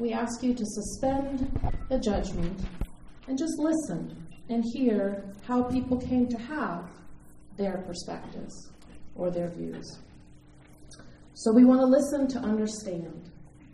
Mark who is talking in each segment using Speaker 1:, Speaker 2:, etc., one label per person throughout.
Speaker 1: we ask you to suspend the judgment and just listen and hear how people came to have their perspectives or their views. So we want to listen to understand.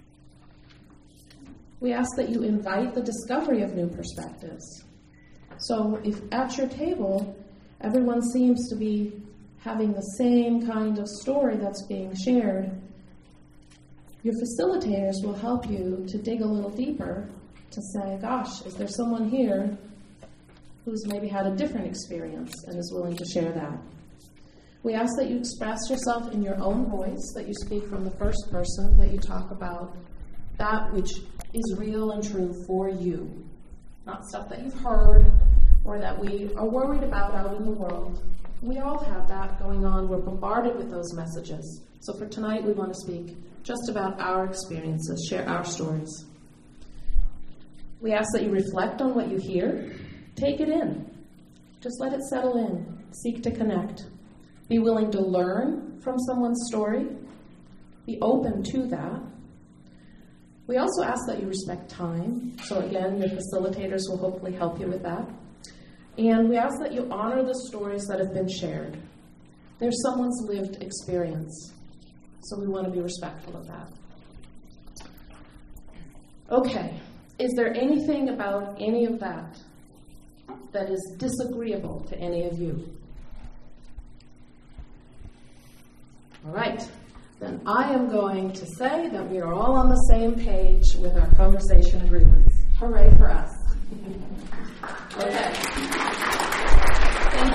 Speaker 1: We ask that you invite the discovery of new perspectives. So if at your table, everyone seems to be having the same kind of story that's being shared, your facilitators will help you to dig a little deeper to say, gosh, is there someone here who's maybe had a different experience and is willing to share that? We ask that you express yourself in your own voice, that you speak from the first person, that you talk about that which is real and true for you, not stuff that you've heard or that we are worried about out in the world. We all have that going on. We're bombarded with those messages. So for tonight, we want to speak just about our experiences, share our stories. We ask that you reflect on what you hear. Take it in. Just let it settle in. Seek to connect. Be willing to learn from someone's story. Be open to that. We also ask that you respect time. So again, your facilitators will hopefully help you with that. And we ask that you honor the stories that have been shared. They're someone's lived experience. So we want to be respectful of that. Okay. Is there anything about any of that that is disagreeable to any of you? All right. Then I am going to say that we are all on the same page with our conversation agreements. Hooray for us. Okay. Thank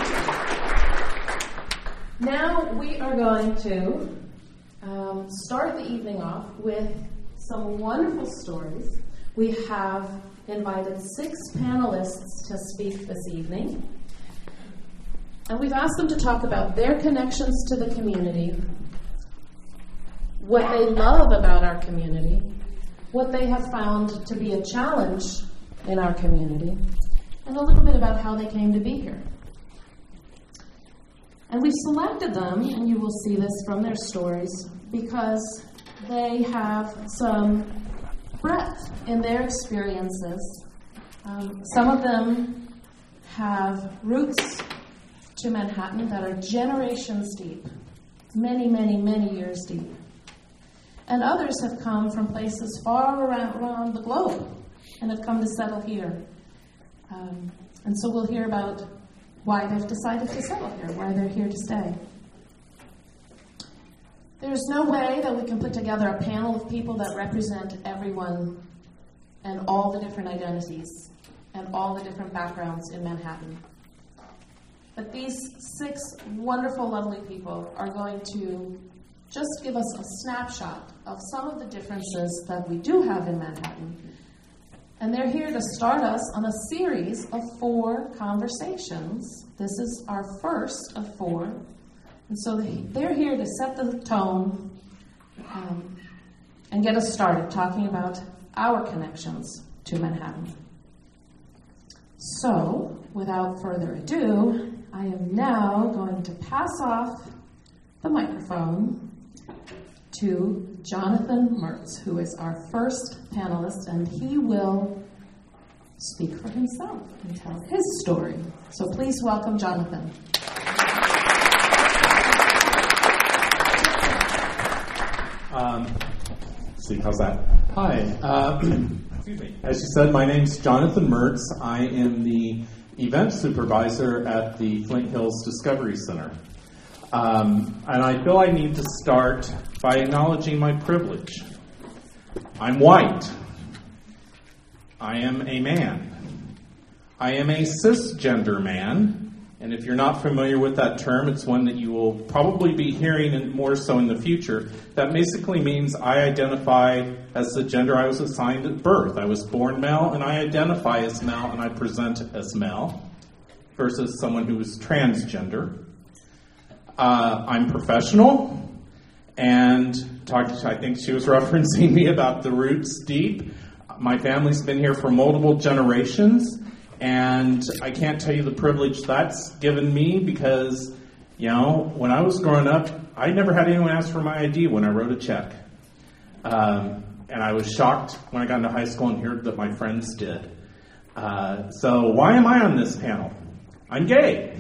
Speaker 1: you. Now we are going to start the evening off with some wonderful stories. We have invited 6 panelists to speak this evening. And we've asked them to talk about their connections to the community, what they love about our community, what they have found to be a challenge in our community, and a little bit about how they came to be here. And we've selected them, and you will see this from their stories, because they have some breadth in their experiences. Some of them have roots to Manhattan that are generations deep, many, many, many years deep. And others have come from places far around the globe and have come to settle here. And so we'll hear about why they've decided to settle here, why they're here to stay. There's no way that we can put together a panel of people that represent everyone and all the different identities and all the different backgrounds in Manhattan. But these 6 wonderful, lovely people are going to just give us a snapshot of some of the differences that we do have in Manhattan. And they're here to start us on a series of 4 conversations. This is our first of 4. And so they're here to set the tone and get us started talking about our connections to Manhattan. So, without further ado, I am now going to pass off the microphone to Jonathan Mertz, who is our first panelist, and he will speak for himself and tell his story. So please welcome Jonathan.
Speaker 2: See, how's that? Hi. Excuse me. As you said, my name's Jonathan Mertz. I am the event supervisor at the Flint Hills Discovery Center. And I feel I need to start by acknowledging my privilege. I'm white. I am a man. I am a cisgender man. And if you're not familiar with that term, it's one that you will probably be hearing more so in the future. That basically means I identify as the gender I was assigned at birth. I was born male, and I identify as male, and I present as male, versus someone who is transgender. I'm professional, and I think she was referencing me about the roots deep. My family's been here for multiple generations, and I can't tell you the privilege that's given me because, when I was growing up, I never had anyone ask for my ID when I wrote a check. And I was shocked when I got into high school and heard that my friends did. So why am I on this panel? I'm gay.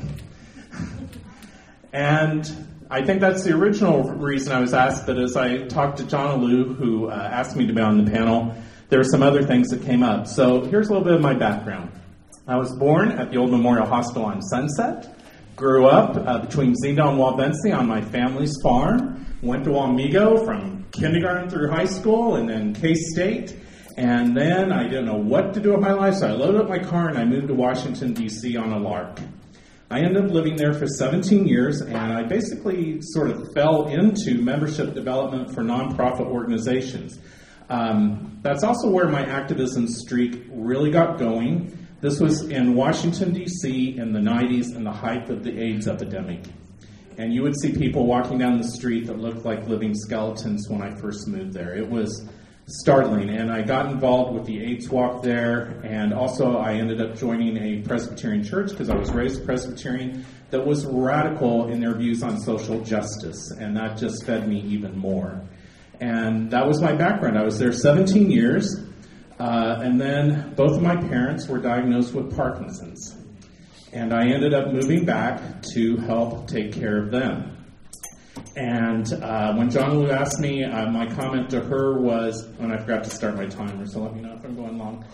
Speaker 2: And I think that's the original reason I was asked, but as I talked to John Alou, who asked me to be on the panel, there were some other things that came up. So here's a little bit of my background. I was born at the old Memorial Hospital on Sunset, grew up between Zendale and Wabensie on my family's farm, went to Wamego from kindergarten through high school and then K-State, and then I didn't know what to do with my life, so I loaded up my car and I moved to Washington, D.C. on a lark. I ended up living there for 17 years, and I basically sort of fell into membership development for nonprofit organizations. That's also where my activism streak really got going. This was in Washington, D.C. in the 90s in the height of the AIDS epidemic. And you would see people walking down the street that looked like living skeletons when I first moved there. It was startling. And I got involved with the AIDS walk there. And also I ended up joining a Presbyterian church because I was raised Presbyterian that was radical in their views on social justice. And that just fed me even more. And that was my background. I was there 17 years. And then both of my parents were diagnosed with Parkinson's. And I ended up moving back to help take care of them. And when John Alou asked me, my comment to her was, and I forgot to start my timer, so let me know if I'm going long.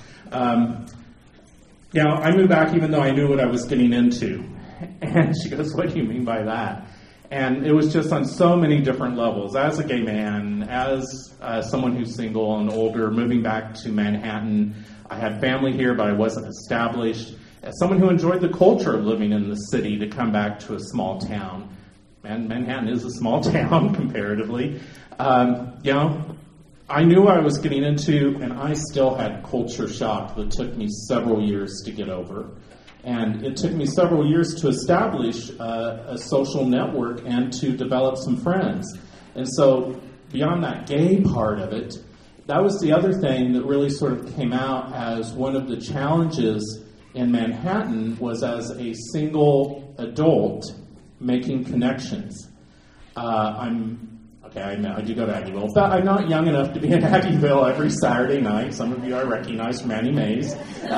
Speaker 2: I moved back even though I knew what I was getting into. And she goes, what do you mean by that? And it was just on so many different levels. As a gay man, as someone who's single and older, moving back to Manhattan, I had family here, but I wasn't established. As someone who enjoyed the culture of living in the city, to come back to a small town. And Manhattan is a small town, comparatively. I knew what I was getting into, and I still had culture shock that took me several years to get over. And it took me several years to establish a social network and to develop some friends. And so beyond that gay part of it, that was the other thing that really sort of came out as one of the challenges in Manhattan was as a single adult making connections. I do go to Aggieville, but I'm not young enough to be in Aggieville every Saturday night. Some of you I recognize, Manny Mays.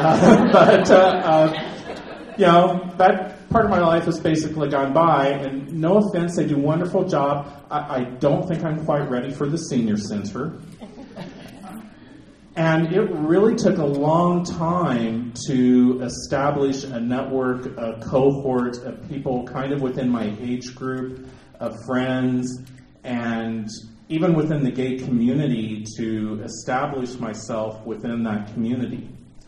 Speaker 2: That part of my life has basically gone by, and no offense, they do a wonderful job. I don't think I'm quite ready for the senior center. And it really took a long time to establish a network, a cohort of people kind of within my age group, of friends, and even within the gay community to establish myself within that community.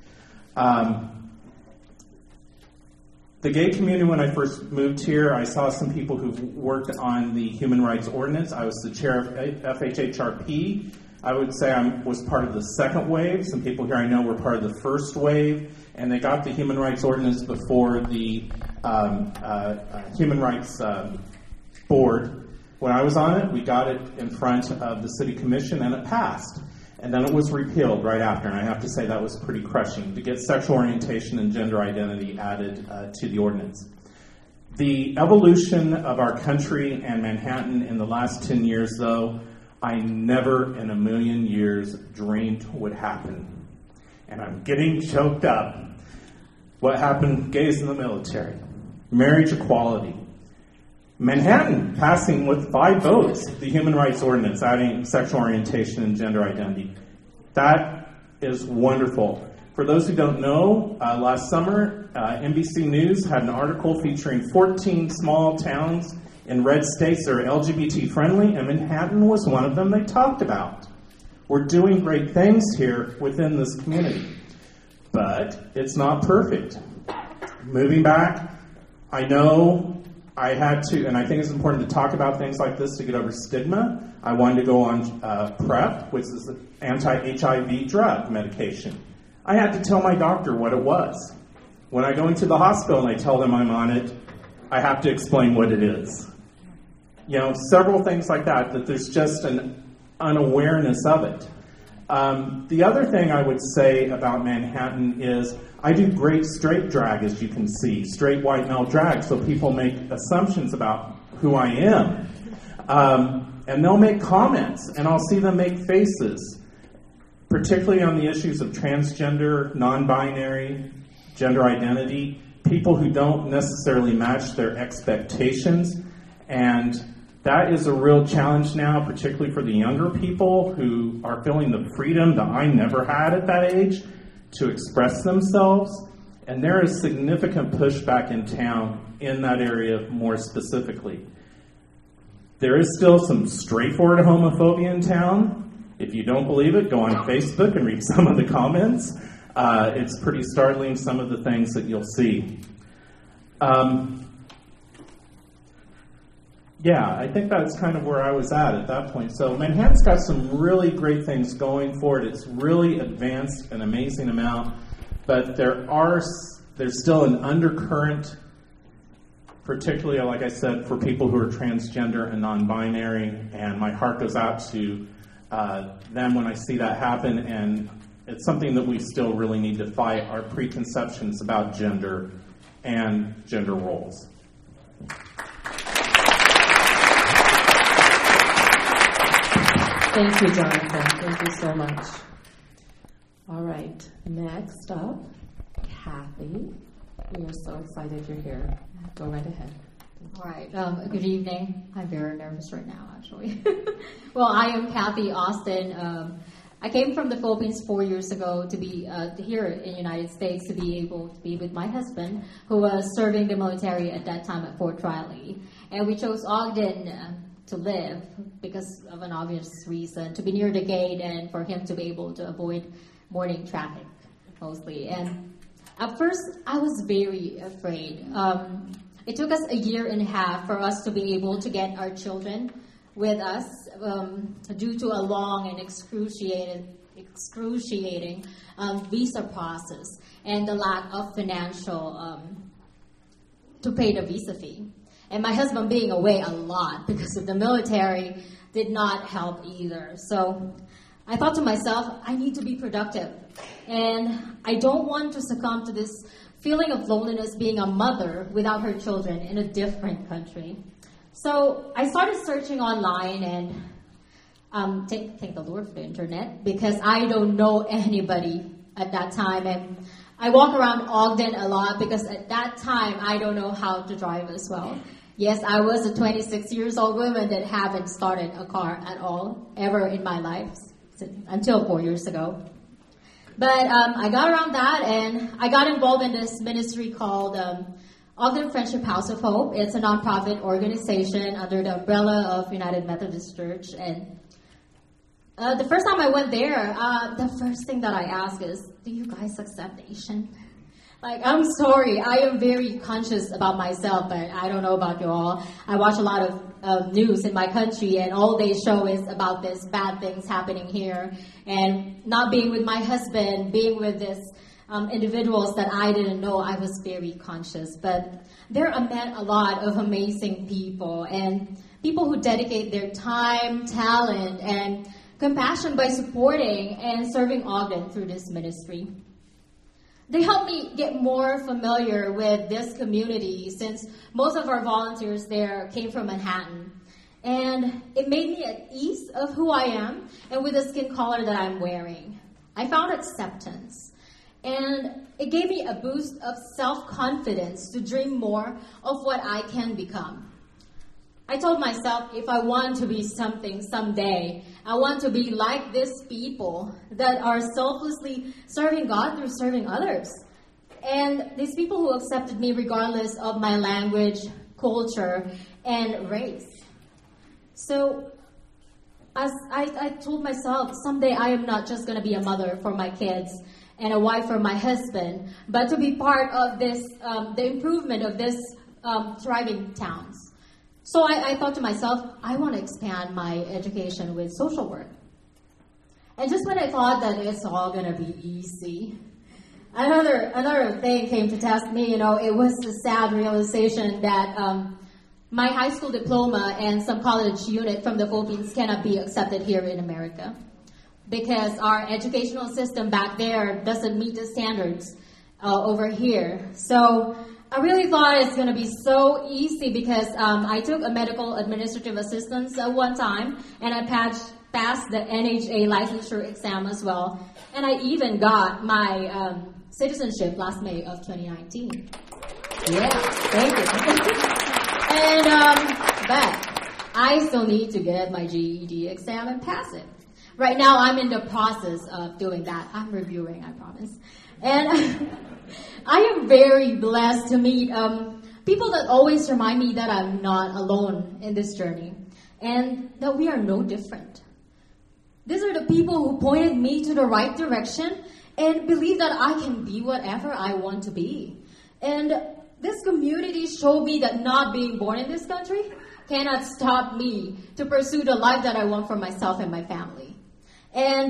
Speaker 2: The gay community, when I first moved here, I saw some people who worked on the Human Rights Ordinance. I was the chair of FHHRP. I would say I was part of the second wave. Some people here I know were part of the first wave, and they got the Human Rights Ordinance before the Human Rights Board. When I was on it, we got it in front of the City Commission, and it passed. And then it was repealed right after, and I have to say that was pretty crushing, to get sexual orientation and gender identity added to the ordinance. The evolution of our country and Manhattan in the last 10 years, though, I never in a million years dreamed would happen. And I'm getting choked up. What happened? Gays in the military. Marriage equality. Manhattan passing with 5 votes the Human Rights Ordinance, adding sexual orientation and gender identity. That is wonderful. For those who don't know, last summer, NBC News had an article featuring 14 small towns in red states that are LGBT friendly, and Manhattan was one of them they talked about. We're doing great things here within this community, but it's not perfect. Moving back, I know I had to, and I think it's important to talk about things like this to get over stigma. I wanted to go on PrEP, which is the anti-HIV drug medication. I had to tell my doctor what it was. When I go into the hospital and I tell them I'm on it, I have to explain what it is. Several things like that there's just an unawareness of it. The other thing I would say about Manhattan is I do great straight drag, as you can see, straight white male drag, so people make assumptions about who I am. And they'll make comments, and I'll see them make faces. particularly on the issues of transgender, non-binary, gender identity, people who don't necessarily match their expectations. And that is a real challenge now, particularly for the younger people who are feeling the freedom that I never had at that age to express themselves. And there is significant pushback in town in that area more specifically. There is still some straightforward homophobia in town. If you don't believe it, go on Facebook and read some of the comments. It's pretty startling, some of the things that you'll see. I think that's kind of where I was at that point. So Manhattan's got some really great things going for it. It's really advanced an amazing amount, but there's still an undercurrent, particularly, like I said, for people who are transgender and non-binary, and my heart goes out to them when I see that happen, and it's something that we still really need to fight, our preconceptions about gender and gender roles.
Speaker 1: Thank you, Jonathan. Thank you so much. All right, next up, Kathy. We are so excited you're here. Go right ahead.
Speaker 3: All right. Good evening. I'm very nervous right now, actually. Well, I am Kathy Austin. I came from the Philippines 4 years ago to be here in the United States to be able to be with my husband, who was serving the military at that time at Fort Riley. And we chose Ogden to live because of an obvious reason, to be near the gate and for him to be able to avoid morning traffic, mostly. And at first, I was very afraid. It took us a year and a half for us to be able to get our children with us due to a long and excruciating visa process and the lack of financial to pay the visa fee. And my husband being away a lot because of the military did not help either. So I thought to myself, I need to be productive. And I don't want to succumb to this feeling of loneliness being a mother without her children in a different country. So I started searching online and thank the Lord for the internet, because I don't know anybody at that time. And I walk around Ogden a lot because at that time I don't know how to drive as well. Yes, I was a 26-year-old woman that haven't started a car at all ever in my life until 4 years ago. But I got around that, and I got involved in this ministry called Ogden Friendship House of Hope. It's a nonprofit organization under the umbrella of United Methodist Church. And the first time I went there, the first thing that I asked is, do you guys accept Asian? Like, I'm sorry, I am very conscious about myself, but I don't know about you all. I watch a lot of news in my country, and all they show is about this bad things happening here, and not being with my husband, being with this individuals that I didn't know. I was very conscious, but there I met a lot of amazing people, and people who dedicate their time, talent, and compassion by supporting and serving Ogden through this ministry. They helped me get more familiar with this community, since most of our volunteers there came from Manhattan. And it made me at ease of who I am and with the skin color that I'm wearing. I found acceptance. And it gave me a boost of self-confidence to dream more of what I can become. I told myself, if I want to be something someday, I want to be like these people that are selflessly serving God through serving others. And these people who accepted me regardless of my language, culture, and race. So as I told myself, someday I am not just going to be a mother for my kids and a wife for my husband, but to be part of this, the improvement of this thriving towns. So I thought to myself, I want to expand my education with social work. And just when I thought that it's all going to be easy, another thing came to test me. It was the sad realization that my high school diploma and some college unit from the Philippines cannot be accepted here in America, because our educational system back there doesn't meet the standards over here. So I really thought it's going to be so easy, because I took a medical administrative assistance at one time, and I passed the NHA licensure exam as well, and I even got my citizenship last May of 2019. Yeah, thank you. But I still need to get my GED exam and pass it. Right now, I'm in the process of doing that. I'm reviewing, I promise. And I am very blessed to meet people that always remind me that I'm not alone in this journey and that we are no different. These are the people who pointed me to the right direction and believe that I can be whatever I want to be. And this community showed me that not being born in this country cannot stop me to pursue the life that I want for myself and my family. And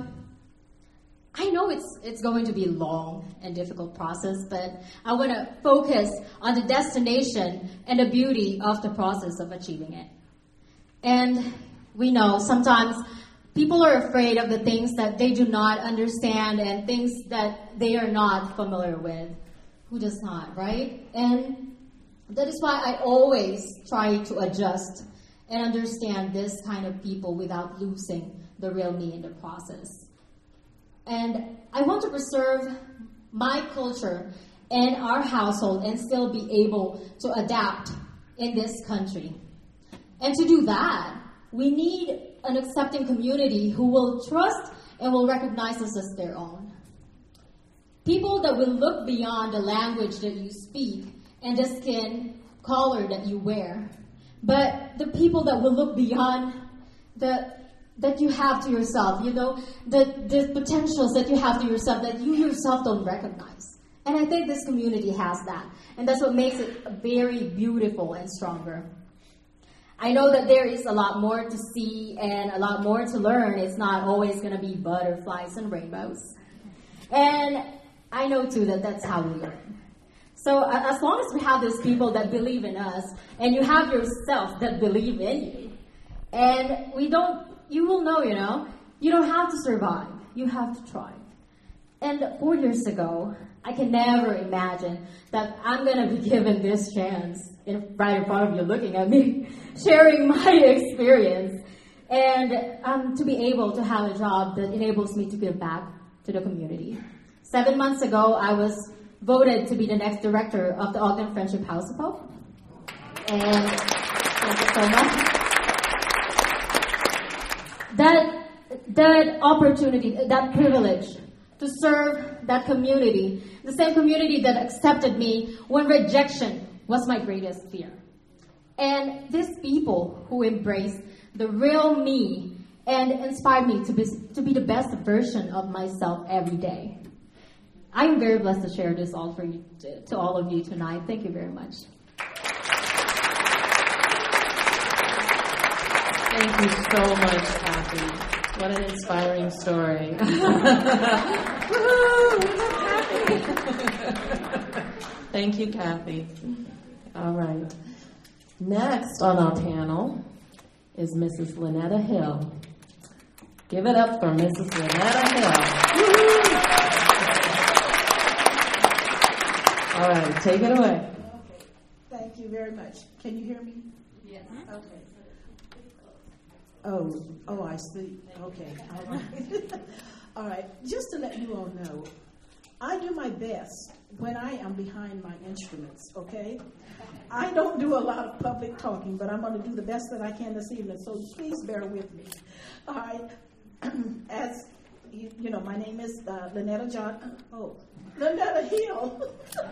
Speaker 3: I know it's going to be a long and difficult process, but I want to focus on the destination and the beauty of the process of achieving it. And we know sometimes people are afraid of the things that they do not understand and things that they are not familiar with. Who does not, right? And that is why I always try to adjust and understand this kind of people without losing the real me in the process. And I want to preserve my culture and our household and still be able to adapt in this country. And to do that, we need an accepting community who will trust and will recognize us as their own. People that will look beyond the language that you speak and the skin color that you wear. But the people that will look beyond that you have to yourself, the potentials that you have to yourself that you yourself don't recognize. And I think this community has that. And that's what makes it very beautiful and stronger. I know that there is a lot more to see and a lot more to learn. It's not always going to be butterflies and rainbows. And I know, too, that that's how we learn. So as long as we have these people that believe in us, and you have yourself that believe in you, and you will know, you don't have to survive. You have to try. And 4 years ago, I can never imagine that I'm going to be given this chance right in front of you looking at me, sharing my experience, and to be able to have a job that enables me to give back to the community. 7 months ago, I was voted to be the next director of the Ogden Friendship House of Hope. And thank you so much. That opportunity, that privilege to serve that community, the same community that accepted me when rejection was my greatest fear. And these people who embrace the real me and inspired me to be the best version of myself every day. I am very blessed to share this all to all of you tonight. Thank you very much.
Speaker 4: Thank you so much, Kathy. What an inspiring story. Thank you, Kathy. All right. Next on our panel is Mrs. Lynetta Hill. Give it up for Mrs. Lynetta Hill. All right, take it away.
Speaker 5: Okay. Thank you very much. Can you hear me?
Speaker 3: Yes.
Speaker 5: Okay. Oh, I see. Okay. All right. All right. Just to let you all know, I do my best when I am behind my instruments, okay? I don't do a lot of public talking, but I'm going to do the best that I can this evening, so please bear with me. All right. As you know, my name is Lynetta Lynetta Hill.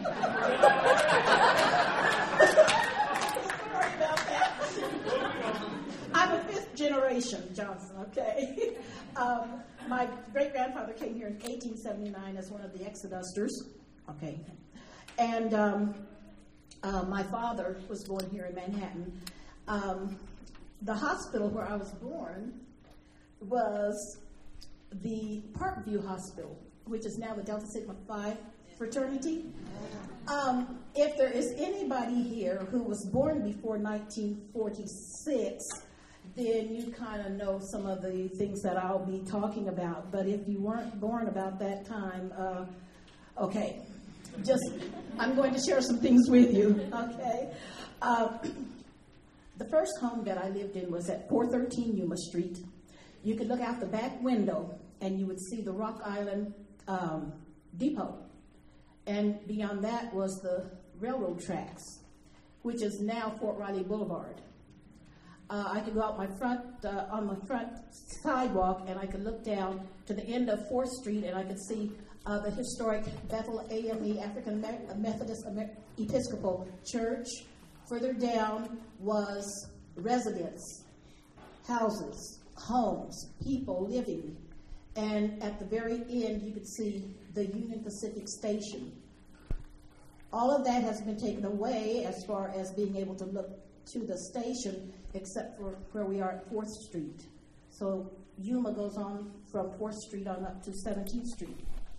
Speaker 5: Sorry about that. I'm a fifth generation Johnson, okay? My great-grandfather came here in 1879 as one of the Exodusters, okay? And my father was born here in Manhattan. The hospital where I was born was the Parkview Hospital, which is now the Delta Sigma Phi fraternity. If there is anybody here who was born before 1946, then you kind of know some of the things that I'll be talking about. But if you weren't born about that time, okay, I'm going to share some things with you, okay? The first home that I lived in was at 413 Yuma Street. You could look out the back window and you would see the Rock Island Depot. And beyond that was the railroad tracks, which is now Fort Riley Boulevard. I could go out on my front sidewalk, and I could look down to the end of 4th Street, and I could see the historic Bethel AME, African Methodist Episcopal Church. Further down was residence, houses, homes, people living. And at the very end, you could see the Union Pacific Station. All of that has been taken away as far as being able to look to the station, except for where we are at 4th Street. So Yuma goes on from 4th Street on up to 17th Street.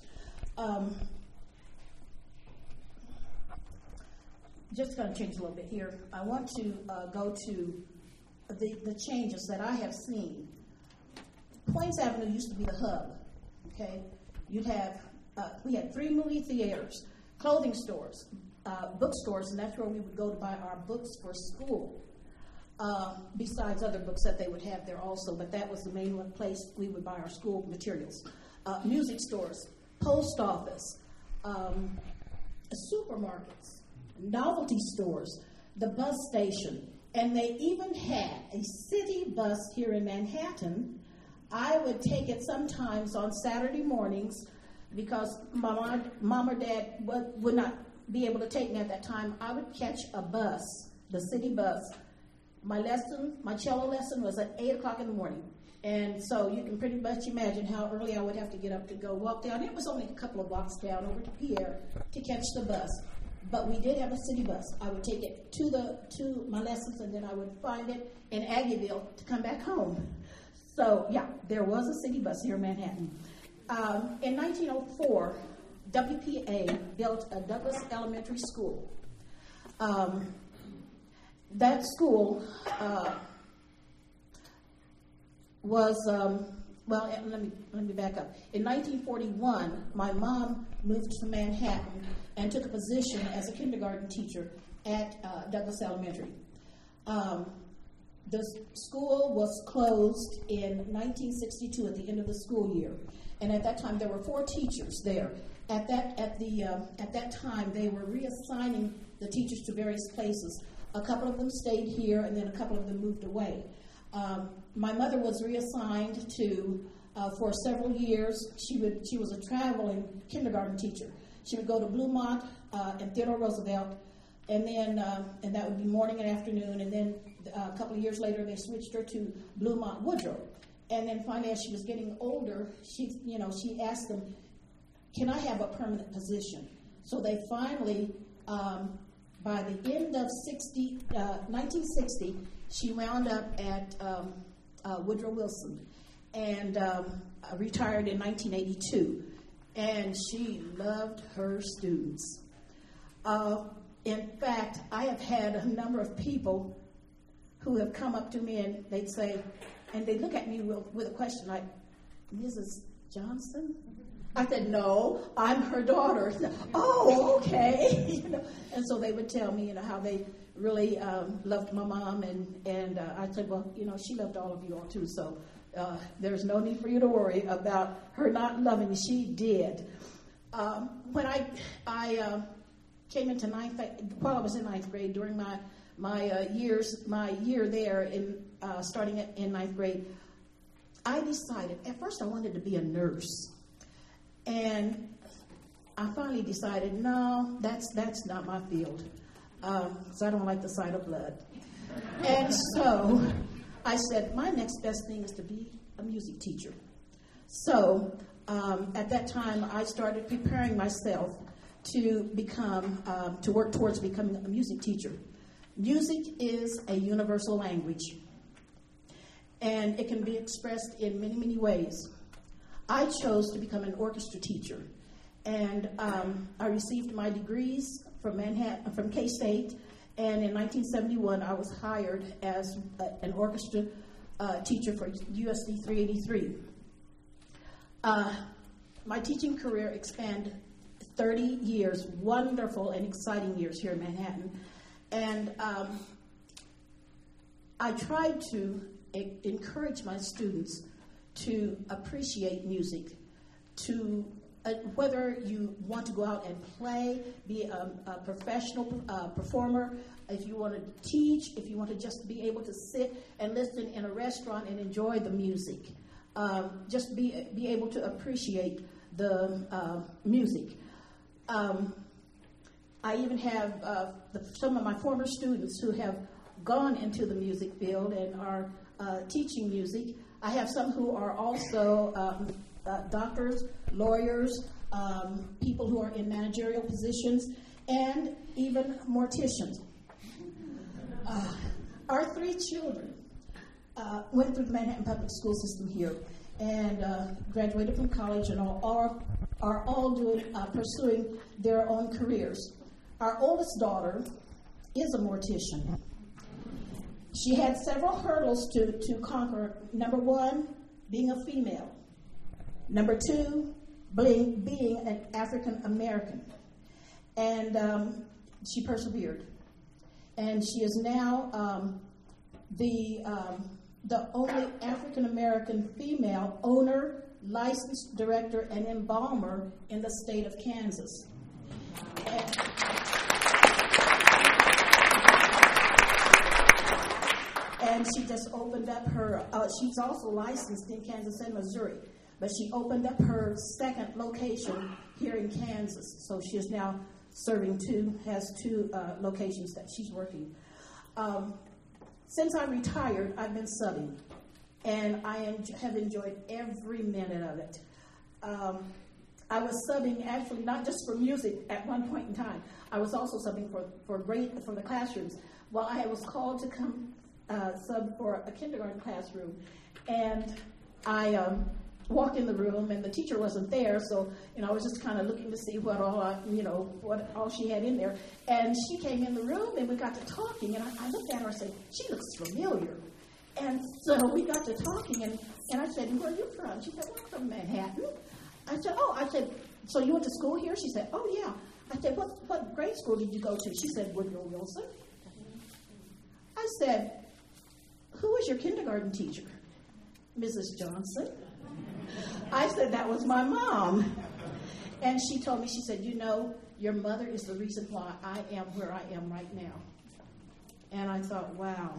Speaker 5: Just going to change a little bit here. I want to go to the changes that I have seen. Plains Avenue used to be the hub. Okay, you'd have we had 3 movie theaters, clothing stores, bookstores, and that's where we would go to buy our books for school. Besides other books that they would have there also, but that was the main place we would buy our school materials. Music stores, post office, supermarkets, novelty stores, the bus station, and they even had a city bus here in Manhattan. I would take it sometimes on Saturday mornings because my mom or dad would not be able to take me at that time. I would catch a bus, the city bus. My cello lesson was at 8 o'clock in the morning. And so you can pretty much imagine how early I would have to get up to go walk down. It was only a couple of blocks down over to Pierre to catch the bus. But we did have a city bus. I would take it to my lessons, and then I would find it in Aggieville to come back home. So, yeah, there was a city bus here in Manhattan. In 1904, WPA built a Douglas Elementary School. That school was, let me back up. In 1941, my mom moved to Manhattan and took a position as a kindergarten teacher at Douglas Elementary. The school was closed in 1962 at the end of the school year, and at that time there were 4 teachers there. At that time, they were reassigning the teachers to various places. A couple of them stayed here, and then a couple of them moved away. My mother was reassigned to for several years. She was a traveling kindergarten teacher. She would go to Bluemont and Theodore Roosevelt, and then and that would be morning and afternoon. And then a couple of years later, they switched her to Bluemont Woodrow. And then finally, as she was getting older, she asked them, "Can I have a permanent position?" So they finally, by the end of 1960, she wound up at Woodrow Wilson and retired in 1982. And she loved her students. In fact, I have had a number of people who have come up to me and they'd say, and they'd look at me with a question like, "Mrs. Johnson?" I said, "No, I'm her daughter." "Oh, okay." And so they would tell me, how they really loved my mom, and I said, "Well, she loved all of you all too, so there's no need for you to worry about her not loving you. She did." When I came into while I was in 9th grade, during my year there, starting in 9th grade, I decided at first I wanted to be a nurse. And I finally decided, no, that's not my field, because I don't like the sight of blood. And so I said, my next best thing is to be a music teacher. So at that time, I started preparing myself to work towards becoming a music teacher. Music is a universal language, and it can be expressed in many, many ways. I chose to become an orchestra teacher, and I received my degrees from K-State, and in 1971 I was hired as an orchestra teacher for USD 383. My teaching career expanded 30 years, wonderful and exciting years here in Manhattan, and I tried to encourage my students to appreciate music, to whether you want to go out and play, be a professional performer, if you want to teach, if you want to just be able to sit and listen in a restaurant and enjoy the music. Just be able to appreciate the music. I even have some of my former students who have gone into the music field and are teaching music. I have some who are also doctors, lawyers, people who are in managerial positions, and even morticians. Our 3 children went through the Manhattan Public School System here and graduated from college and are all pursuing their own careers. Our oldest daughter is a mortician. She had several hurdles to conquer. Number 1, being a female. Number 2, being an African American. And she persevered. And she is now the only African American female owner, licensed director, and embalmer in the state of Kansas. And she just opened up her, she's also licensed in Kansas and Missouri, but she opened up her second location here in Kansas. So she is now has 2 locations that she's working. Since I retired, I've been subbing, and I have enjoyed every minute of it. I was subbing actually not just for music at one point in time. I was also subbing for the classrooms. Well, I was called to come sub for a kindergarten classroom, and I walked in the room, and the teacher wasn't there, so I was just kind of looking to see what all she had in there. And she came in the room, and we got to talking, and I looked at her and said, "She looks familiar." And so we got to talking, and I said, "Where are you from?" She said, "Well, I'm from Manhattan." I said, "So you went to school here?" She said, "Oh, yeah." I said, what grade school did you go to?" She said, "Woodrow Wilson." I said, "Who was your kindergarten teacher?" "Mrs. Johnson." I said, "That was my mom." And she told me, she said, "Your mother is the reason why I am where I am right now." And I thought, wow,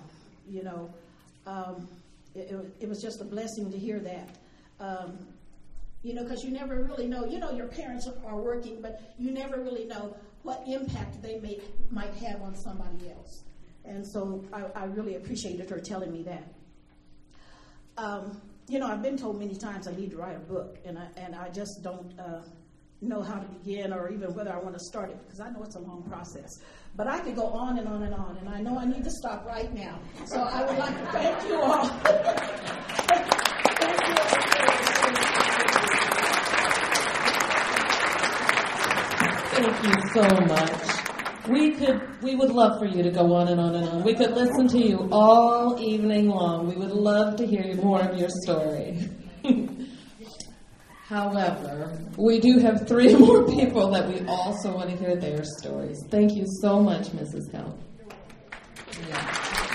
Speaker 5: it was just a blessing to hear that. Because you never really know, your parents are working, but you never really know what impact they might have on somebody else. And so I really appreciated her telling me that. I've been told many times I need to write a book, and I just don't know how to begin or even whether I want to start it, because I know it's a long process. But I could go on and on and on, and I know I need to stop right now. So I would like to thank you all. Thank you all.
Speaker 4: Thank you so much. We would love for you to go on and on and on. We could listen to you all evening long. We would love to hear more of your story. However, we do have 3 more people that we also want to hear their stories. Thank you so much, Mrs. Hill. Yeah.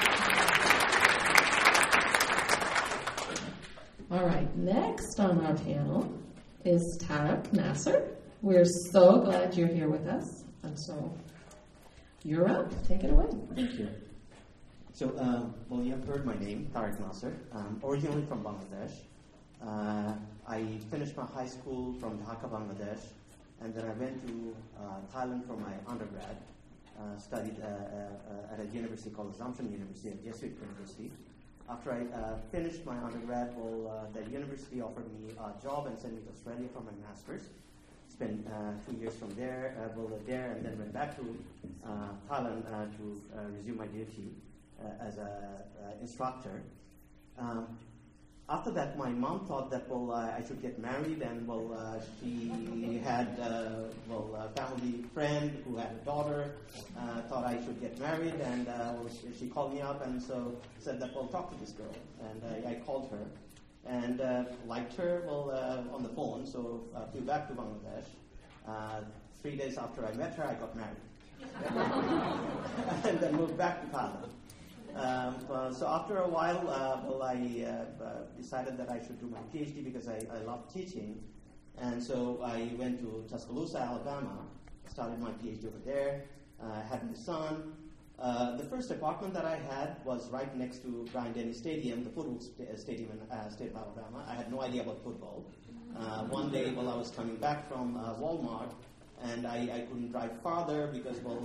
Speaker 4: All right, next on our panel is Tarek Nasser. We're so glad you're here with us. And so you're up. Take it away.
Speaker 6: Thank you. So, you have heard my name, Tarek Nasser. I'm originally from Bangladesh. I finished my high school from Dhaka, Bangladesh, and then I went to Thailand for my undergrad. Studied at a university called Assumption University, a Jesuit university. After I finished my undergrad, the university offered me a job and sent me to Australia for my master's. Spent 2 years from there, there, and then went back to Thailand to resume my duty as an instructor. After that, my mom thought that I should get married, and she had a family friend who had a daughter. Thought I should get married, and she called me up and said that talk to this girl, and I called her. And liked her on the phone, so flew back to Bangladesh. 3 days after I met her, I got married. And then moved back to Thailand. So after a while, I decided that I should do my PhD because I love teaching. And so I went to Tuscaloosa, Alabama, started my PhD over there, had my son. The first apartment that I had was right next to Bryant-Denny Stadium, the football stadium in state of Alabama. I had no idea about football. One day while I was coming back from Walmart, and I couldn't drive farther because, so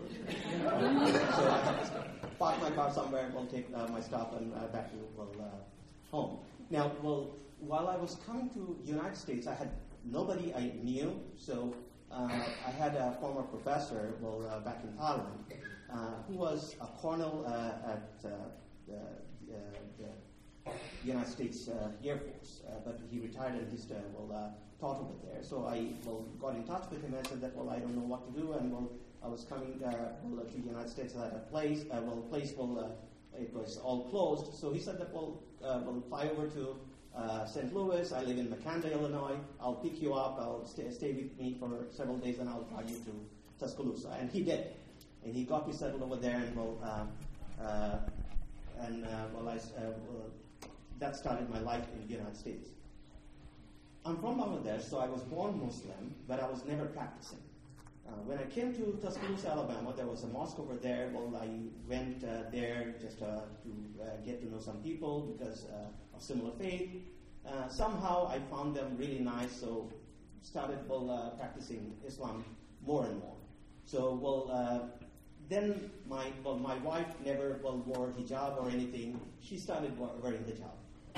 Speaker 6: I had to park my car somewhere, take my stuff and back to, home. Now, while I was coming to United States, I had nobody I knew, so I had a former professor, back in Thailand, who was a colonel at the United States Air Force, but he retired and he taught over there. So I got in touch with him and said that I don't know what to do, and I was coming to the United States at a place, it was all closed. So he said that fly over to St. Louis. I live in McAnder, Illinois. I'll pick you up. I'll stay with me for several days, and I'll drive you to Tuscaloosa. And he did, and he got me settled over there, and that started my life in the United States. I'm from Bangladesh, so I was born Muslim, but I was never practicing. When I came to Tuscaloosa, Alabama, there was a mosque over there. I went there just to get to know some people because of similar faith. Somehow I found them really nice, so started practicing Islam more and more. So then my wife never wore hijab or anything. She started wearing hijab.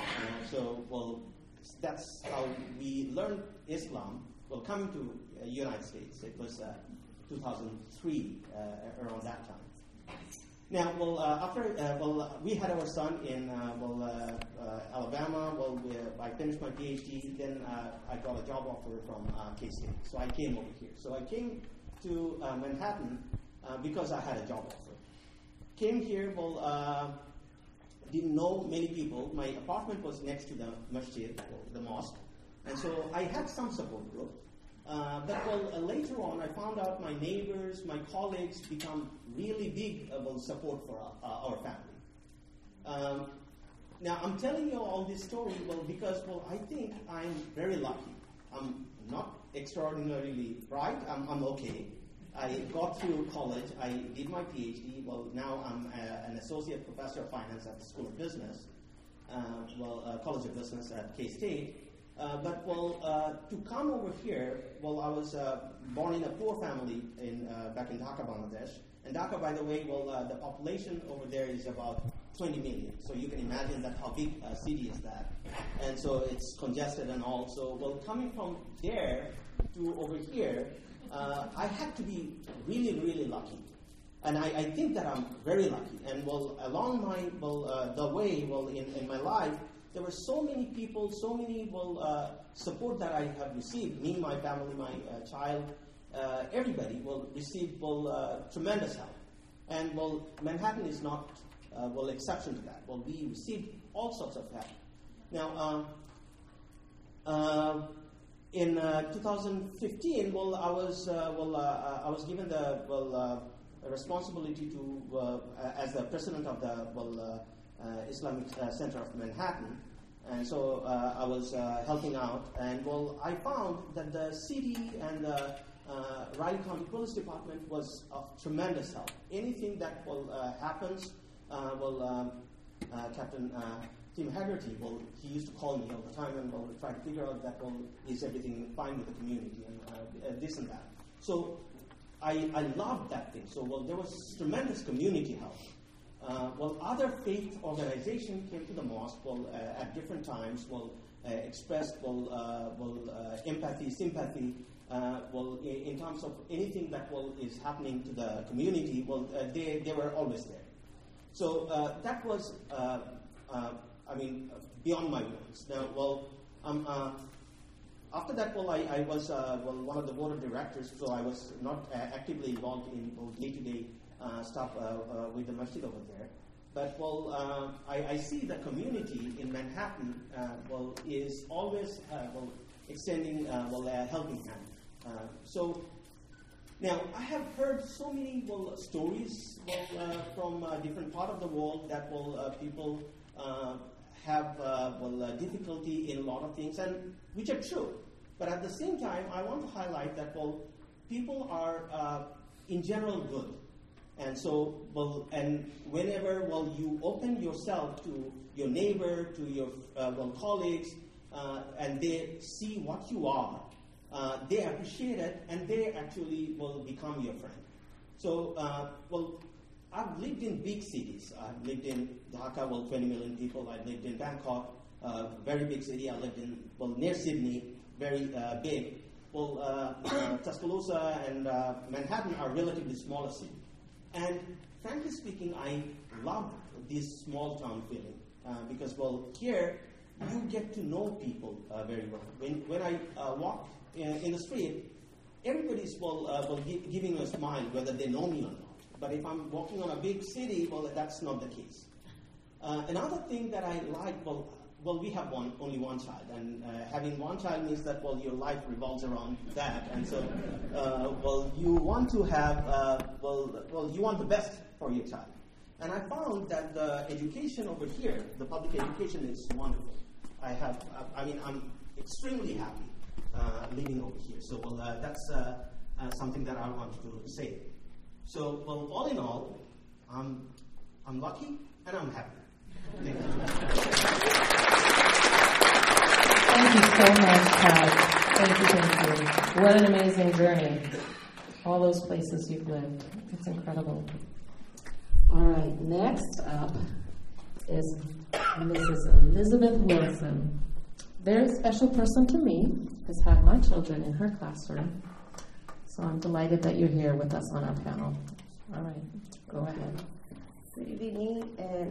Speaker 6: That's how we learned Islam. Coming to United States, it was 2003, around that time. Now, after we had our son in Alabama. I finished my PhD. Then I got a job offer from K-State, so I came over here. So I came to Manhattan because I had a job offer. Came here. Didn't know many people. My apartment was next to the masjid, the mosque. And so I had some support group. But later on, I found out my neighbors, my colleagues become really big support for our family. Now, I'm telling you all this story, because, I think I'm very lucky. I'm not extraordinarily bright. I'm okay. I got through college. I did my PhD. Now I'm an associate professor of finance at the School of Business, College of Business at K-State. To come over here, I was born in a poor family back in Dhaka, Bangladesh. And Dhaka, by the way, the population over there is about 20 million. So you can imagine that how big a city is that. And so it's congested and all. So, coming from there to over here, I had to be really, really lucky. And I think that I'm very lucky. And along my the way, in my life, there were so many people, so many support that I have received. Me, my family, my child, everybody received tremendous help. And Manhattan is not exception to that. We received all sorts of help. Now, in 2015, I was given the responsibility to as the president of the Islamic Center of Manhattan, and so I was helping out. And I found that the city and the Riley County Police Department was of tremendous help. Anything that happens, Captain Tim Haggerty, he used to call me all the time and try to figure out that is everything fine with the community and this and that. So I loved that thing. So there was tremendous community help. Other faith organizations came to the mosque at different times, expressed empathy, sympathy, in terms of anything that is happening to the community. They were always there. So that was, beyond my words. Now, after that, I was one of the board of directors, so I was not actively involved in day-to-day stuff with the masjid over there. But I see the community in Manhattan is always extending a helping hand. So Now, I have heard so many stories from different part of the world that people have difficulty in a lot of things, and which are true. But at the same time, I want to highlight that people are in general good, and so and whenever you open yourself to your neighbor, to your colleagues, and they see what you are. They appreciate it, and they actually will become your friend. So, I've lived in big cities. I've lived in Dhaka, 20 million people. I've lived in Bangkok, very big city. I lived in, near Sydney, very big. Tuscaloosa and Manhattan are relatively smaller cities. And frankly speaking, I love this small town feeling because, here you get to know people very well. When I walk in the street, everybody's giving a smile, whether they know me or not. But if I'm walking on a big city, that's not the case. Another thing that I like, we have only one child, and having one child means that your life revolves around that, and so you want to have you want the best for your child. And I found that the education over here, the public education, is wonderful. I'm extremely happy living over here. So, that's something that I want to say. So, all in all, I'm lucky and I'm happy. Thank you.
Speaker 4: Thank you so much, Pat. Thank you. What an amazing journey. All those places you've lived. It's incredible. All right, next up is Mrs. Elizabeth Wilson. Very special person to me, has had my children in her classroom. So I'm delighted that you're here with us on our panel. All right, go ahead.
Speaker 7: Good evening, and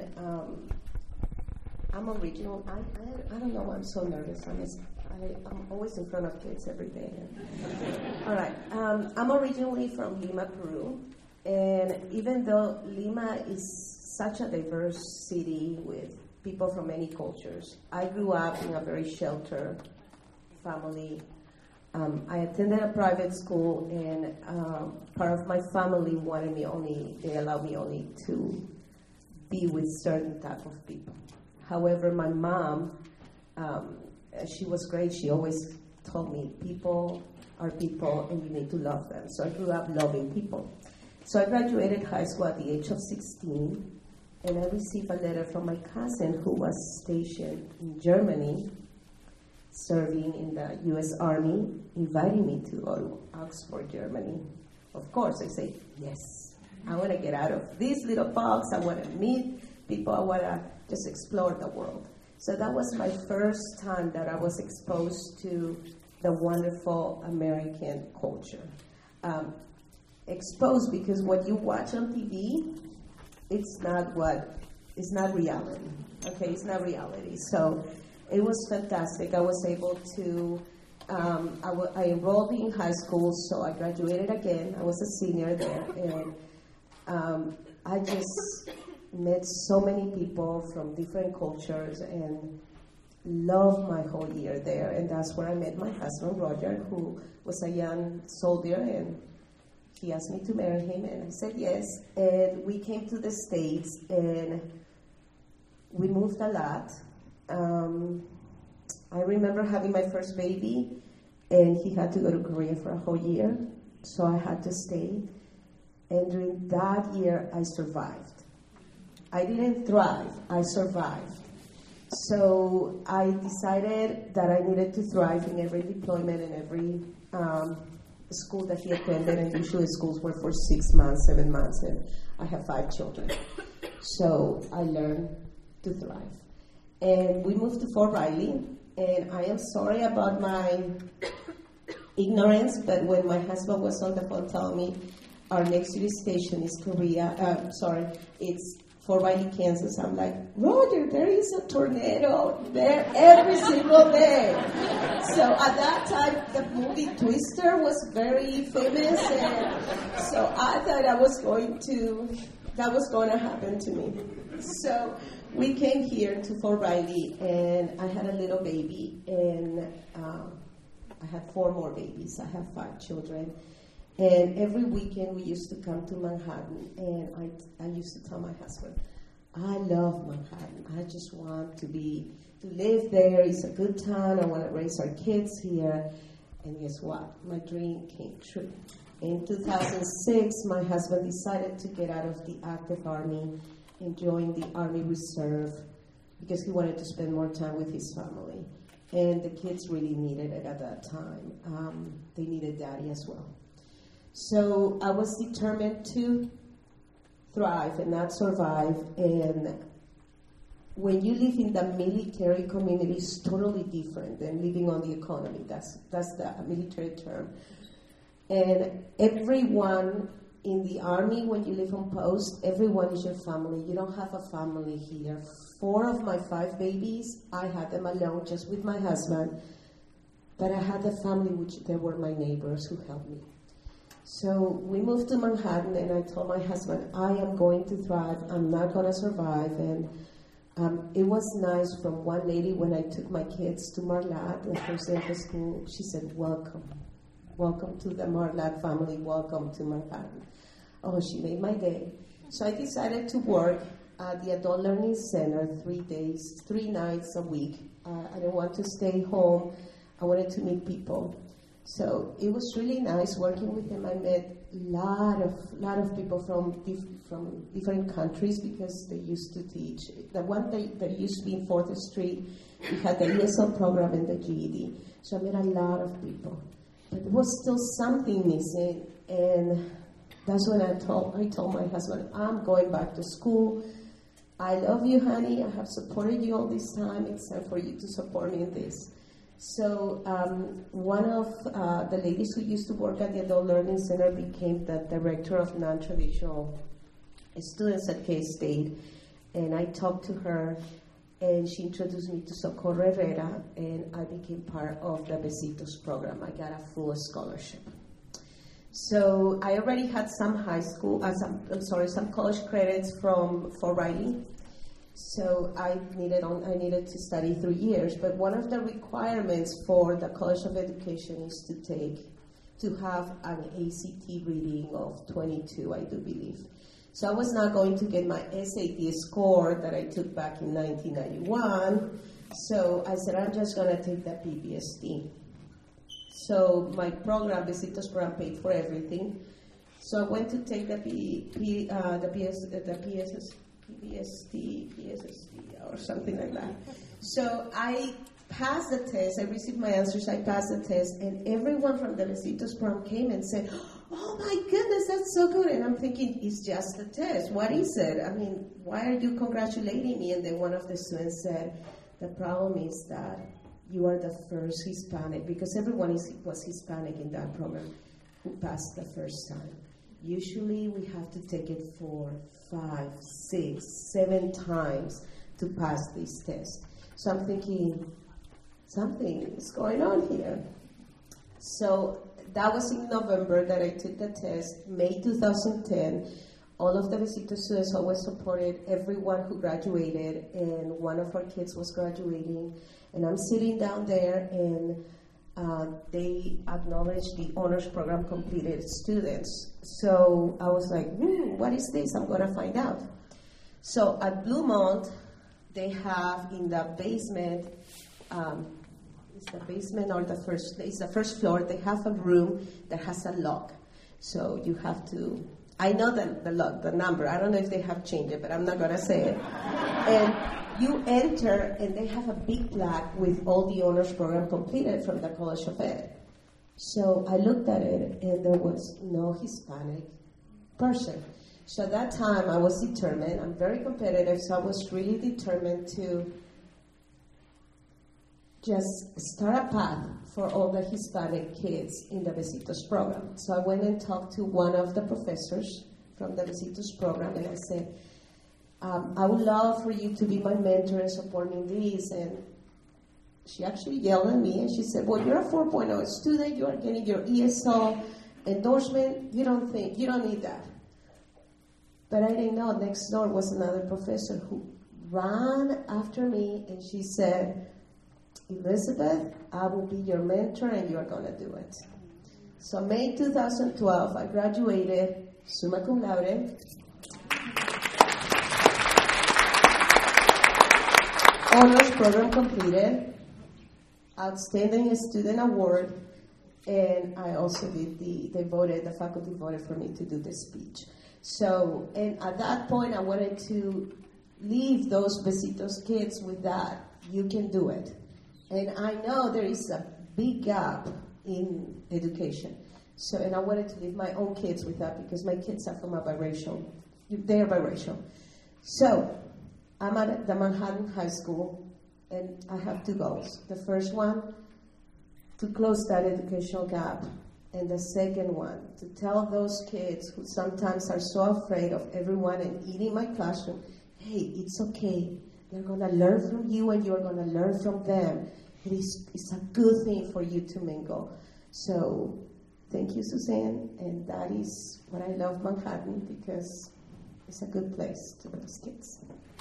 Speaker 7: I'm original. I don't know why I'm so nervous. I'm always in front of kids every day. All right, I'm originally from Lima, Peru, and even though Lima is such a diverse city with people from many cultures, I grew up in a very sheltered family. I attended a private school, and part of my family they allowed me only to be with certain type of people. However, my mom, she was great. She always told me, people are people and you need to love them. So I grew up loving people. So I graduated high school at the age of 16, and I received a letter from my cousin who was stationed in Germany, serving in the U.S. Army, inviting me to go to Oxford, Germany. Of course, I say, yes, I want to get out of this little box. I want to meet people. I want to just explore the world. So that was my first time that I was exposed to the wonderful American culture. Exposed because what you watch on TV, it's not reality. Okay, it's not reality. So it was fantastic. I was able to, I enrolled in high school, so I graduated again. I was a senior there, and I just met so many people from different cultures and loved my whole year there. And that's where I met my husband, Roger, who was a young soldier, and he asked me to marry him, and I said yes. And we came to the States, and we moved a lot. I remember having my first baby, and he had to go to Korea for a whole year, so I had to stay. And during that year, I survived. I didn't thrive, I survived. So I decided that I needed to thrive in every deployment and every school that he attended, and usually schools were for 6 months, 7 months, and I have 5 children. So I learned to thrive. And we moved to Fort Riley, and I am sorry about my ignorance, but when my husband was on the phone telling me our next city station is it's Fort Riley, Kansas, I'm like, Roger, there is a tornado there every single day. So at that time, the movie Twister was very famous, and so I thought that was going to happen to me. So we came here to Fort Riley, and I had a little baby, and I had 4 more babies. I have 5 children. And every weekend we used to come to Manhattan, and I used to tell my husband, I love Manhattan. I just want to live there. It's a good town. I want to raise our kids here. And guess what? My dream came true. In 2006, my husband decided to get out of the active army and join the Army Reserve because he wanted to spend more time with his family. And the kids really needed it at that time. They needed daddy as well. So I was determined to thrive and not survive. And when you live in the military community, it's totally different than living on the economy. That's the military term. And everyone in the army, when you live on post, everyone is your family. You don't have a family here. 4 of my 5 babies, I had them alone just with my husband. But I had a family, which they were my neighbors who helped me. So we moved to Manhattan, and I told my husband, I am going to thrive. I'm not going to survive. And it was nice from one lady when I took my kids to Marlatt, the first day of the school. She said, welcome. Welcome to the Marlatt family. Welcome to Manhattan. Oh, she made my day. So I decided to work at the Adult Learning Center 3 nights a week. I didn't want to stay home. I wanted to meet people. So it was really nice working with him. I met a lot of people from different countries because they used to teach. The one that used to be in 4th Street, we had the ESL program and the GED. So I met a lot of people. But there was still something missing, and that's when I told my husband, I'm going back to school. I love you, honey. I have supported you all this time. It's time for you to support me in this. So one of the ladies who used to work at the Adult Learning Center became the director of non-traditional students at K-State. And I talked to her, and she introduced me to Socorro Herrera, and I became part of the Besitos program. I got a full scholarship. So I already had some some college credits for writing. So I needed to study 3 years, but one of the requirements for the College of Education is to have an ACT reading of 22, I do believe. So I was not going to get my SAT score that I took back in 1991. So I said, I'm just going to take the PBST. So my program, Besitos program, paid for everything. So I went to take the PBST or something like that. So I passed the test. I received my answers. I passed the test, and everyone from the Besitos program came and said, "Oh my goodness, that's so good!" And I'm thinking, it's just a test. What is it? I mean, why are you congratulating me? And then one of the students said, "The problem is that you are the first Hispanic, because everyone was Hispanic in that program, who passed the first time. Usually we have to take it 4, 5, 6, 7 times to pass this test." So I'm thinking, something is going on here. So that was in November that I took the test. May 2010, all of the Besitos students always supported everyone who graduated, and one of our kids was graduating. And I'm sitting down there, and they acknowledged the honors program completed students. So I was like, what is this? I'm going to find out. So at Bluemont, they have in the basement, it's the basement or it's the first floor, they have a room that has a lock. So you have to, I know the number, I don't know if they have changed it, but I'm not going to say it. And you enter, and they have a big plaque with all the honors program completed from the College of Ed. So I looked at it, and there was no Hispanic person. So at that time, I was determined. I'm very competitive, so I was really determined to just start a path for all the Hispanic kids in the Besitos program. So I went and talked to one of the professors from the Besitos program, and I said, I would love for you to be my mentor and support me in this. And she actually yelled at me, and she said, well, you're a 4.0 student, you are getting your ESL endorsement, you don't need that. But I didn't know next door was another professor who ran after me, and she said, Elizabeth, I will be your mentor, and you are going to do it. So May 2012, I graduated summa cum laude. Honors program completed. Outstanding Student Award. And I also did the faculty voted for me to do the speech. So, and at that point, I wanted to leave those Besitos kids with that. You can do it. And I know there is a big gap in education. So, and I wanted to leave my own kids with that because my kids are from a biracial, they are biracial. So, I'm at the Manhattan High School, and I have two goals. The first one, to close that educational gap. And the second one, to tell those kids who sometimes are so afraid of everyone and eating my classroom, hey, it's okay. They're going to learn from you and you're going to learn from them. It's a good thing for you to mingle. So thank you, Suzanne. And that is what I love Manhattan, because it's a good place to raise kids.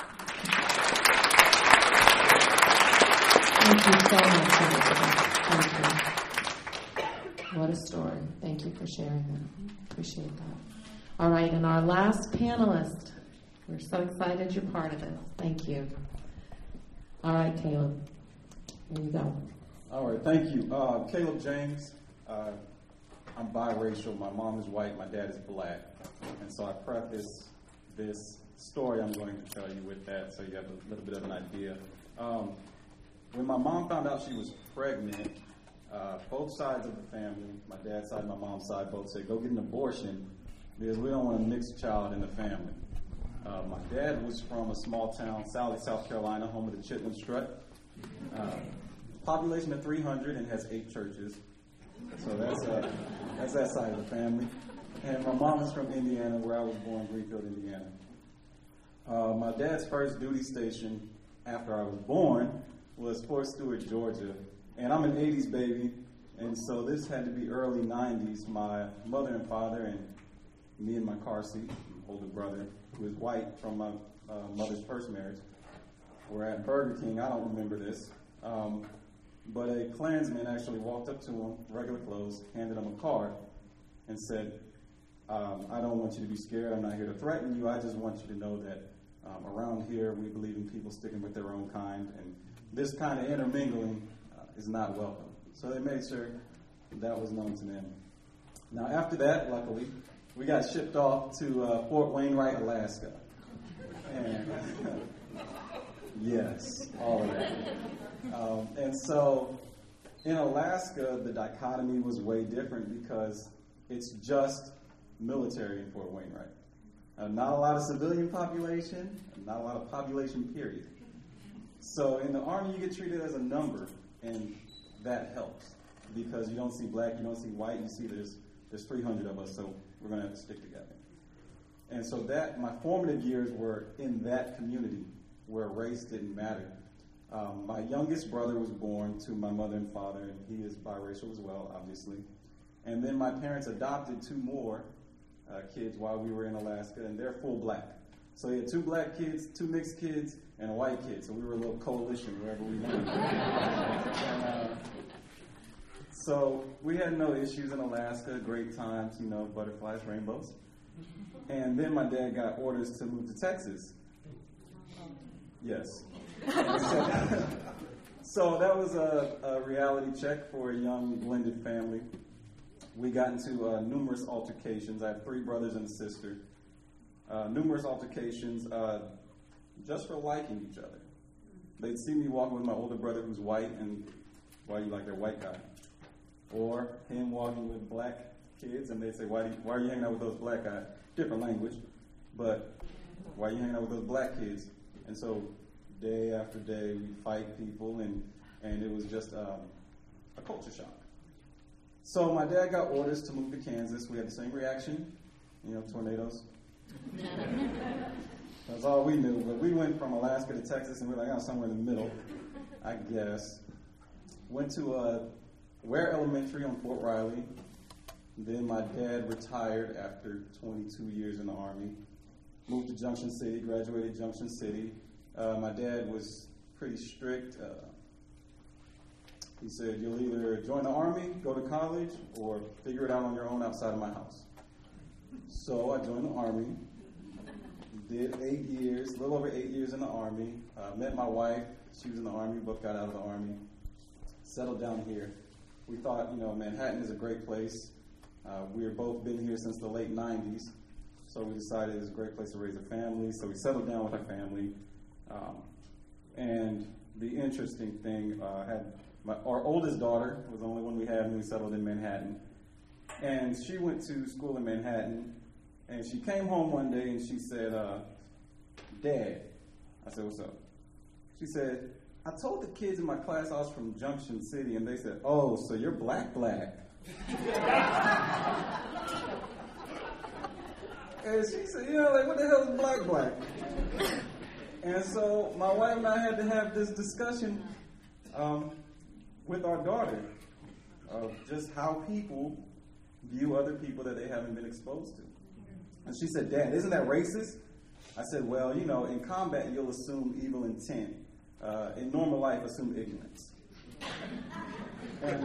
Speaker 4: Thank you so much, Elizabeth. Thank you. What a story. Thank you for sharing that. Appreciate that. All right, and our last panelist. We're so excited you're part of it. Thank you. All right, Caleb. Here you go.
Speaker 8: All right, thank you. Caleb James. I'm biracial. My mom is white. My dad is black. And so I preface this story I'm going to tell you with that so you have a little bit of an idea. When my mom found out she was pregnant, both sides of the family, my dad's side and my mom's side, both said, go get an abortion because we don't want a mixed child in the family. My dad was from a small town, Sally, South Carolina, home of the Chitlin Strut. Population of 300 and has 8 churches. So that's that side of the family. And my mom is from Indiana, where I was born, Greenfield, Indiana. My dad's first duty station after I was born was Fort Stewart, Georgia. And I'm an 80s baby, and so this had to be early 90s. My mother and father and me in my car seat, older brother, who is white from my mother's first marriage, were at Burger King. I don't remember this. But a Klansman actually walked up to him, regular clothes, handed him a card, and said, I don't want you to be scared. I'm not here to threaten you. I just want you to know that around here we believe in people sticking with their own kind, and this kind of intermingling is not welcome. So they made sure that was known to them. Now, after that, luckily, we got shipped off to Fort Wainwright, Alaska. And yes, all of that. And so in Alaska, the dichotomy was way different because it's just military in Fort Wainwright. Not a lot of civilian population, not a lot of population, period. So in the Army, you get treated as a number, and that helps because you don't see black, you don't see white, you see there's 300 of us, so we're going to have to stick together. And so that, my formative years were in that community where race didn't matter. My youngest brother was born to my mother and father, and he is biracial as well, obviously. And then my parents adopted 2 more kids while we were in Alaska, and they're full black. So he had 2 black kids, 2 mixed kids, and a white kid. So we were a little coalition wherever we went. So we had no issues in Alaska, great times, butterflies, rainbows. And then my dad got orders to move to Texas. Yes. So that was a reality check for a young blended family. We got into numerous altercations. I have 3 brothers and a sister. Numerous altercations just for liking each other. They'd see me walking with my older brother who's white, and why you like that white guy? Or him walking with black kids, and they'd say, why are you hanging out with those black guys? Different language, but why are you hanging out with those black kids? And so day after day, we'd fight people, and it was just a culture shock. So my dad got orders to move to Kansas. We had the same reaction, tornadoes. That's all we knew. But we went from Alaska to Texas, and we were like, somewhere in the middle, I guess. Went to Ware Elementary on Fort Riley. Then my dad retired after 22 years in the Army. Moved to Junction City, graduated Junction City. My dad was pretty strict. He said, you'll either join the Army, go to college, or figure it out on your own outside of my house. So I joined the Army, did 8 years, a little over 8 years in the Army, met my wife. She was in the Army, both got out of the Army, settled down here. We thought, Manhattan is a great place. We had both been here since the late 90s, so we decided it was a great place to raise a family. So we settled down with our family. And the interesting thing, our oldest daughter was the only one we had when we settled in Manhattan. And she went to school in Manhattan, and she came home one day and she said, Dad. I said, what's up? She said, I told the kids in my class I was from Junction City, and they said, oh, so you're black. And she said, what the hell is black? And so my wife and I had to have this discussion with our daughter of just how people view other people that they haven't been exposed to. And she said, Dad, isn't that racist? I said, well, in combat you'll assume evil intent. In normal life, assume ignorance. And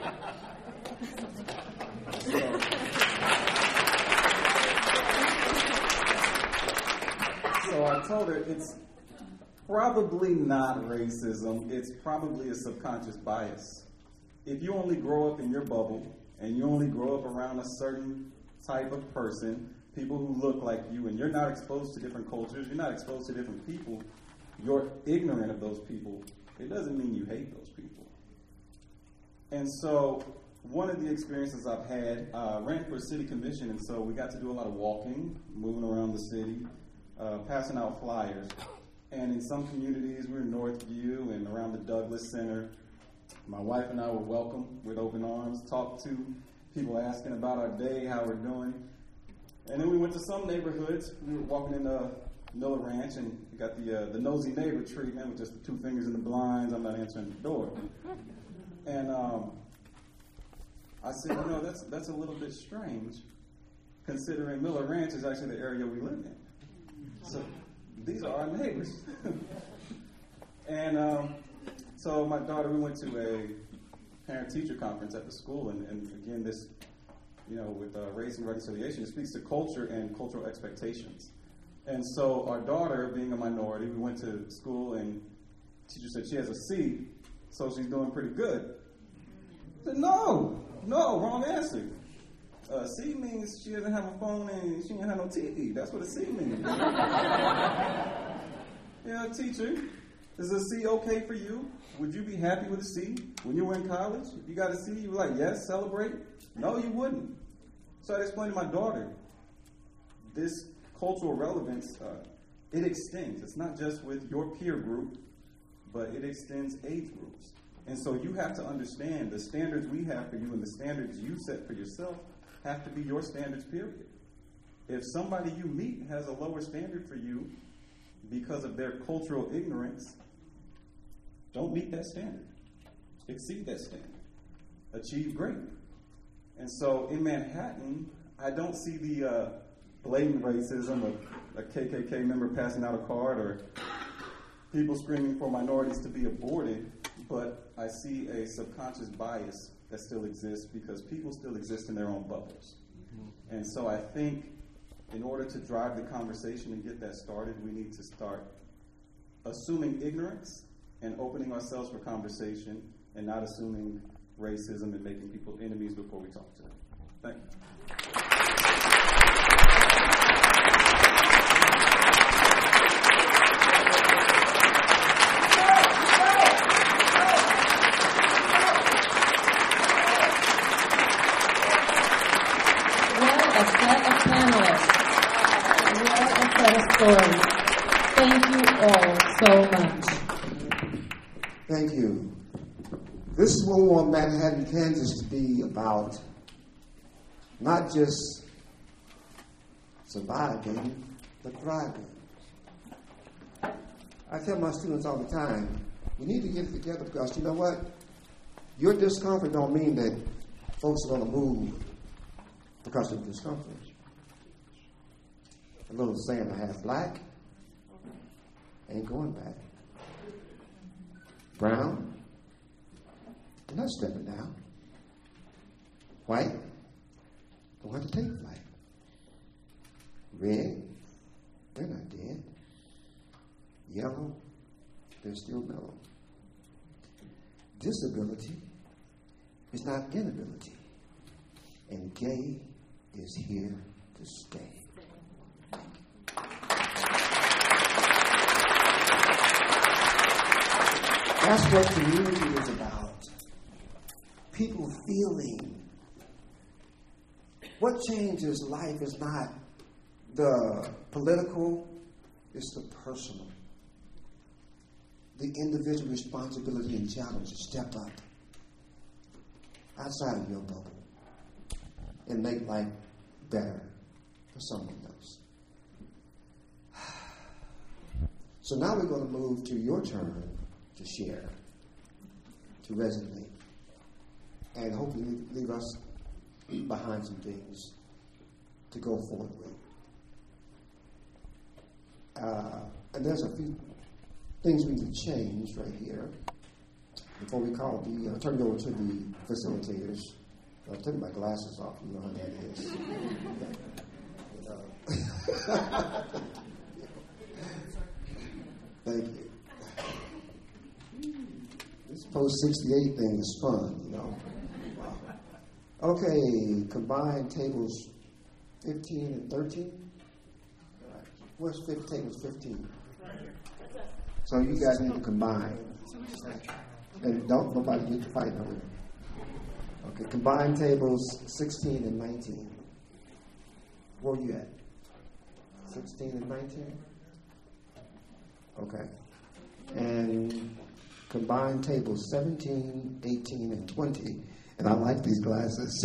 Speaker 8: so I told her it's probably not racism. It's probably a subconscious bias. If you only grow up in your bubble and you only grow up around a certain type of person, people who look like you, and you're not exposed to different cultures, you're not exposed to different people, you're ignorant of those people, it doesn't mean you hate those people. And so one of the experiences I've had, ran for a city commission, and so we got to do a lot of walking, moving around the city, passing out flyers. And in some communities, we were in Northview and around the Douglas Center. My wife and I were welcomed with open arms, talked to people asking about our day, how we're doing. And then we went to some neighborhoods. We were walking in Miller Ranch, and we got the nosy neighbor treatment with just the 2 fingers in the blinds. I'm not answering the door. And I said, that's a little bit strange, considering Miller Ranch is actually the area we live in. So these are our neighbors. And so my daughter, we went to a parent-teacher conference at the school, and again, this, with race and reconciliation, it speaks to culture and cultural expectations. And so our daughter, being a minority, we went to school, and the teacher said she has a C, so she's doing pretty good. I said, no, wrong answer. C means she doesn't have a phone and she doesn't have no TV. That's what a C means. Yeah, teacher, is a C okay for you? Would you be happy with a C when you were in college? If you got a C, you were like, yes, celebrate? No, you wouldn't. So I explained to my daughter, this cultural relevance, it extends. It's not just with your peer group, but it extends age groups. And so you have to understand the standards we have for you and the standards you set for yourself have to be your standards, period. If somebody you meet has a lower standard for you because of their cultural ignorance, don't meet that standard. Exceed that standard. Achieve great. And so in Manhattan, I don't see the blatant racism of a KKK member passing out a card or people screaming for minorities to be aborted, but I see a subconscious bias that still exists because people still exist in their own bubbles. Mm-hmm. And so I think in order to drive the conversation and get that started, we need to start assuming ignorance and opening ourselves for conversation and not assuming racism and making people enemies before we talk to them. Thank you.
Speaker 4: Stories. Thank you all so much.
Speaker 9: Thank you. This is what we want Manhattan, Kansas to be about. Not just surviving, but thriving. I tell my students all the time, we need to get it together because you know what? Your discomfort don't mean that folks are going to move because of discomfort. A little saying, I have black, ain't going back. Brown, They're not stepping down. White, don't have to take flight. Red, they're not dead. Yellow, they're still mellow. Disability is not inability. And gay is here to stay. That's what community is about. People feeling. What changes life is not the political, it's the personal. The individual responsibility and challenge to step up outside of your bubble and make life better for someone else. So now we're going to move to your turn to share, to resonate, and hopefully leave us behind some things to go forward with. And there's a few things we need to change right here before we call turn it over to the facilitators. I'll take my glasses off. You know how that is. Thank you. This post-68 thing is fun, you know. Wow. Okay, combined tables 15 and 13. All right. Where's tables 15? So you guys need to combine. And nobody get to fight over it. Okay, combined tables 16 and 19. Where are you at? 16 and 19? Okay. And combined tables 17, 18, and 20. And I like these glasses.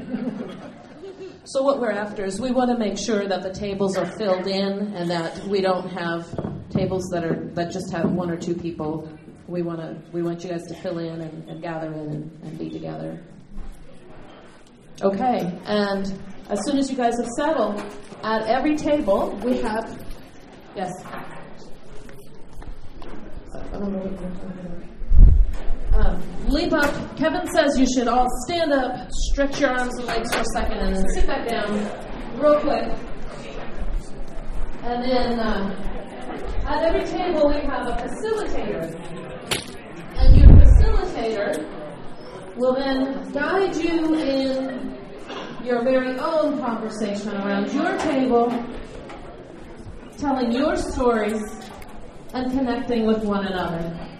Speaker 4: So what we're after is we want to make sure that the tables are filled in and that we don't have tables that just have one or two people. We want you guys to fill in and gather in and be together. Okay, and as soon as you guys have settled, at every table we have, yes. I don't know what you're talking about. Leap up. Kevin says you should all stand up, stretch your arms and legs for a second, and then sit back down real quick. And then at every table we have a facilitator. And your facilitator will then guide you in your very own conversation around your table, telling your stories and connecting with one another.